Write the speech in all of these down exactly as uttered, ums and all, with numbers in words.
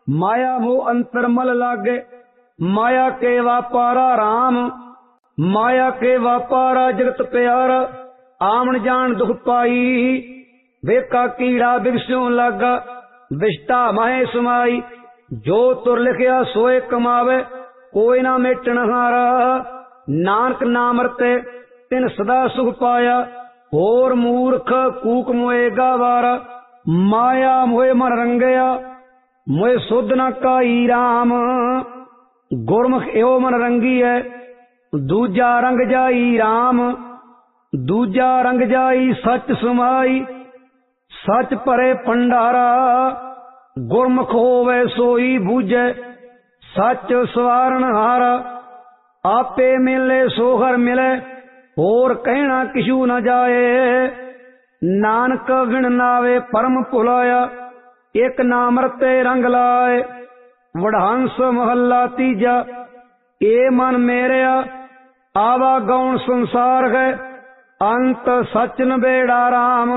माया मोह अंतर मल लागे, माया के वापारा राम, माया के वापारा जगत प्यारा, आमन जान दुख पाई, वेका कीड़ा बिगस्यों लागा, विष्टा माहे समाई, जो तुर लिखिया सोए कमावे, कोई ना मेटन हारा, नानक नामरते तिन सदा सुख पाया, होर मूर्ख कूक मोए गावारा, माया मोए मन रंगया, मोए सुध न काई राम, गुरमुख एवं मन रंगी है, दूजा रंग जाई राम, दूजा रंग जाई सच समाई, सच परे भंडारा, गुरमुख होवे सोई बूझे, सच सवारण हारा, आपे मिले सोहर मिले, होर कहना किशु न जाए, नानक विण नावे परम भुलाया, एक नामरते रंग लाए, वडहंस महला तीजा, ए मन मेरिया, आवा गौण संसार है, अंत सच नबेड़ा राम,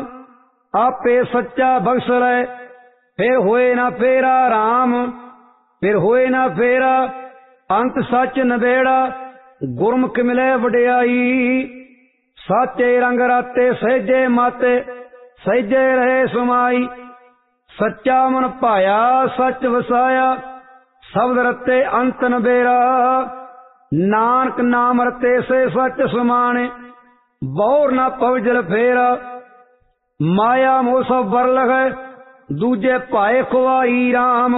आपे सच्चा बख्श ले, फिर होए ना फेरा राम, फिर होए ना फेरा, अंत सच नबेड़ा, गुरमुख मिले वडियाई, साचे रंग राते सहजे माते, सहजे रहे समाई, सच्चा मन पाया सच वसाया, शब्द रते अंत नबेरा, नानक नाम रते से सच समाने, बौर न पवजल फेरा, माया मोह सब बर लगे, दूजे पाए खुआई राम,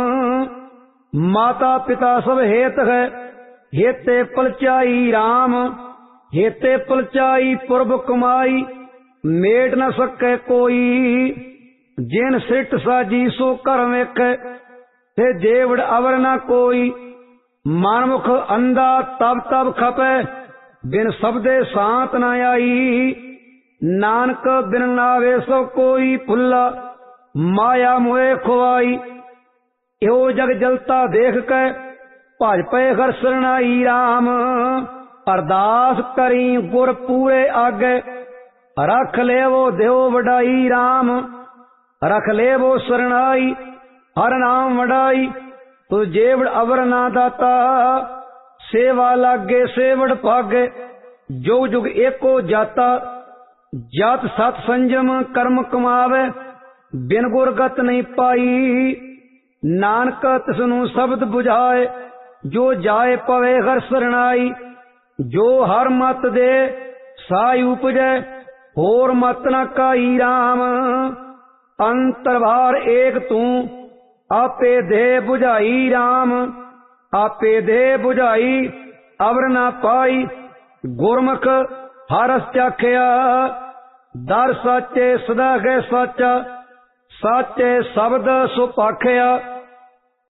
माता पिता सब हेत है, हेते पलचाई राम, हेते पलचाई पुरब कमाई, मेट न सके कोई, जिन सिट साजी सो कर वेखे, ते जेवड़ अवर न कोई, मनमुख अंधा तब तब खपे, बिन शब्दे सांत न आई, नानक बिन नावे सो कोई फुल्ला, माया मोए खुआई, यो जग जलता देख के, भज पे घर शरणाई राम, अरदास करी गुर पूरे आगे, रख ले वो देव वडाई राम, रख ले वो शरणाई, हर नाम वडाई, तु जेवड़ अवर ना दाता, सेवा लागे सेवड़ भागे, जो जुग एको जाता, जात सत संजम कर्म कमावे, बिन गुर गत नहीं पाई, नानक तिसनु शब्द बुझाए, जो जाए पवे हर शरणाई, जो हर मत दे साई उपजै, होर मत न काई राम, अंतरभार एक तू, आपे दे बुझाई राम, आपे दे बुझाई अवर न पाई, गुरमुख हरस चाखिया, दर साचे सदा गै साचा, साचे शब्द सुपाखिया।